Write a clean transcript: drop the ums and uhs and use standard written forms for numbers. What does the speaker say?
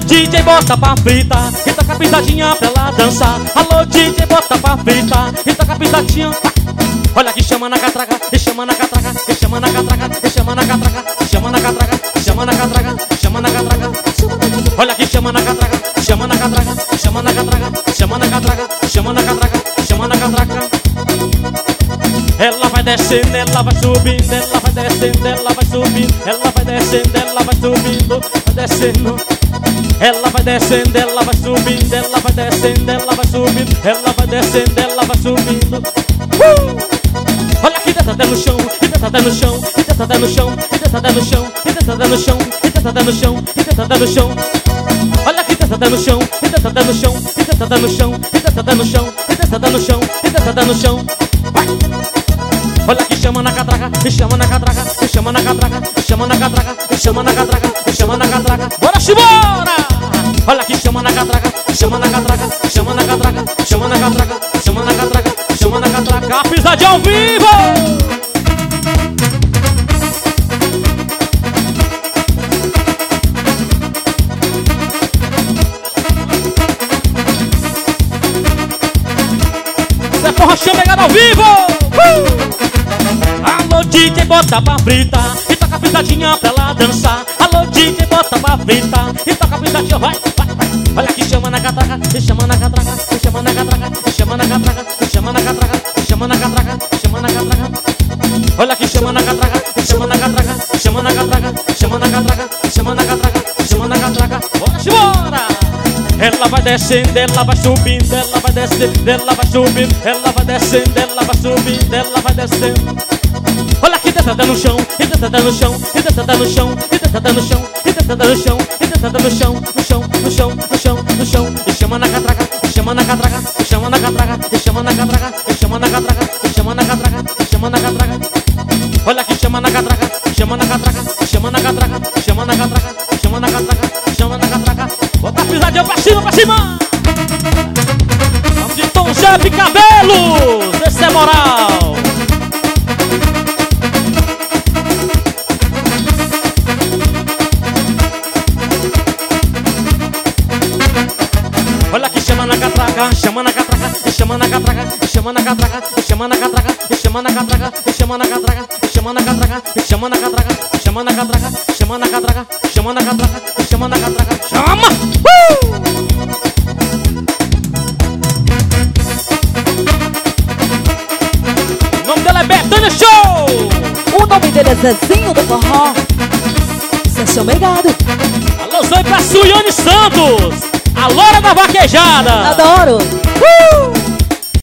DJ, bota pra fritar e toca a pisadinha pra ela dançar. Alô, DJ, bota pra fritar e toca a pisadinha. Olha que chama na catraca, e chama na catraca, e chama na catraca, e chama na catraca, e chama na catraca, e chama na catraca, e chama na catraca. Olha que chama na catraca, chama na catraca, chama na catraca, chama na catraca, chama na catraca, chama na catraca. Ela vai descendo, ela vai subindo, ela vai descendo, ela vai subindo, ela vai descendo, ela vai subindo, vai descendo. Ela vai descendo, ela vai subindo, ela vai descendo, ela vai subindo, ela vai descendo, ela vai subindo. Olha que deitada no chão, e deitada no chão, e deitada no chão, e deitada no chão, e deitada no chão, e deitada no chão, e deitada no chão. Olha que deitada no chão, e deitada no chão, e deitada no chão, e deitada no chão, e deitada no chão, e deitada no chão. Vai! Olha que chama na catraca, e chama na catraca, e chama na catraca, e chama na catraca, e chama na catraca, e chama na catraca. Bora, chibora! Olha que chama na catraca, chama na catraca, chama na catraca, chama na catraca, chama na catraca, chama na catraca. A pisadinha ao vivo! Isso é porra chamegada ao vivo! Alô, DJ, bota pra fritar e toca a pisadinha pra ela dançar. Alô, DJ, bota pra fritar e toca a pisadinha, vai, vai, vai. Olha que chama na catraca, e chama na catraca, e chama na catraca, e chama na catraca, e chama na catraca, e chama na catraca, e chama na catraca. Olha que chama na catraca, e chama na catraca, e chama na catraca, e chama na catraca, e chama na catraca, e chama na catraca. Bora, chibora! Ela vai descendo, ela vai subindo, ela vai descendo, ela vai subindo, ela vai descendo, ela vai subindo, ela vai descendo. Olha que deitada no chão, e deitada no chão, e deitada no chão, e deitada no chão, e deitada no chão, e deitada no chão, no chão, no chão, no chão, no chão. E chama na catraca, e chama na catraca, e chama na catraca, e chama na catraca, e chama na catraca, e chama na catraca, e chama na catraca. Olha que chama na catraca, chama na catraca, chama na catraca, chama na catraca, chama na catraca, chama na catraca. Bota a pisadinha pra cima, pra cima. Vamos de Tom Zé Cabelos, esse é moral. Olha que chama na catraca, chama na catraca, chama na catraca, chama na catraca, chama na catraca, chama na catraca, chama na catraca, chama na catraca, chama na catraca, chama na catraca, chama na catraca, chama na catraca, chama na catraca, chama! O nome dela é Betânia Show! O nome dele é Zezinho do Forró. Isso é chamegado. Alôzão pra Suiane Santos, a loura da vaquejada. Adoro.